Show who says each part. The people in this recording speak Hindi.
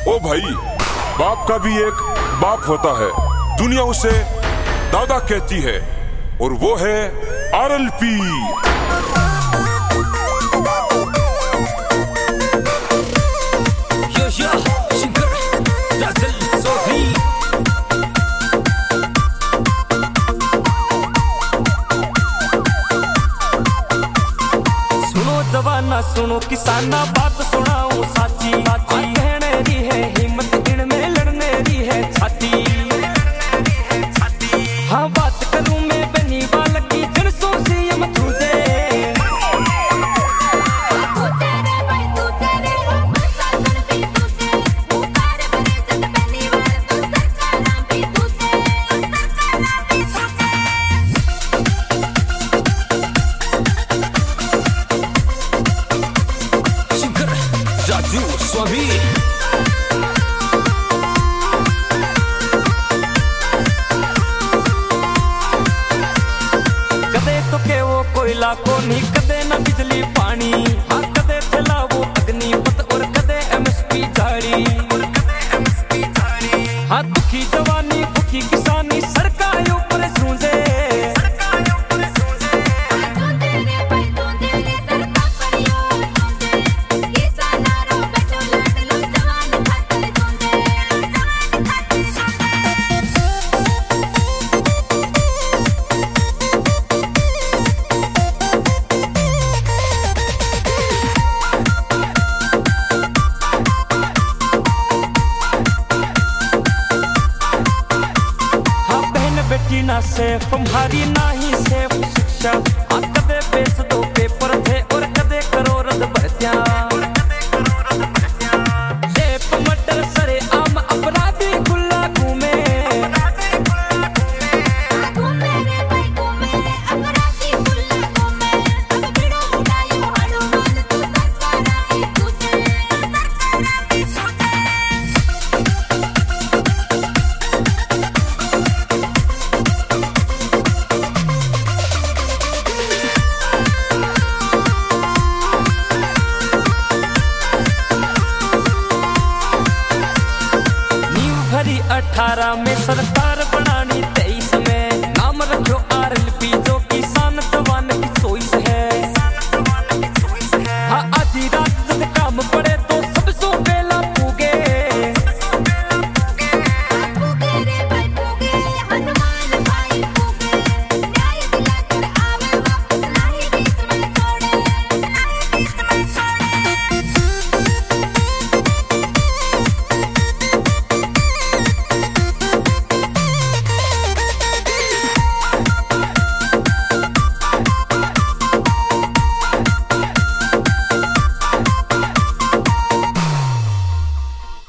Speaker 1: ओ भाई, बाप का भी एक बाप होता है, दुनिया उसे दादा कहती है, और वो है RLP।
Speaker 2: सुनो जवाना सुनो किसाना, बात सुनाऊं साची साची, कहने री है हिम्मत इनमें, लड़ने री है छाती। हाँ बात करूं मैं बनी बालक की, जनसों से यम तुझे राजू स्वामी। कदे तो के वो कोयला कोनी, कदे ना बिजली पानी, हाँ कदे चला वो अग्निपथ और कदे MSP झाड़ी। हाँ दुखी जवानी भूखी किसानी, सरकार ऊपर सूंझे। बेटी ना सेफ हमारी, ना ही सेफ शिक्षा, कदे बेच दो पेपर थे और कदे करो रद्द भर्तियां। रेप मर्डर सरे आम अपराधी खुला घूमे, नींव भरी 18 में सरकार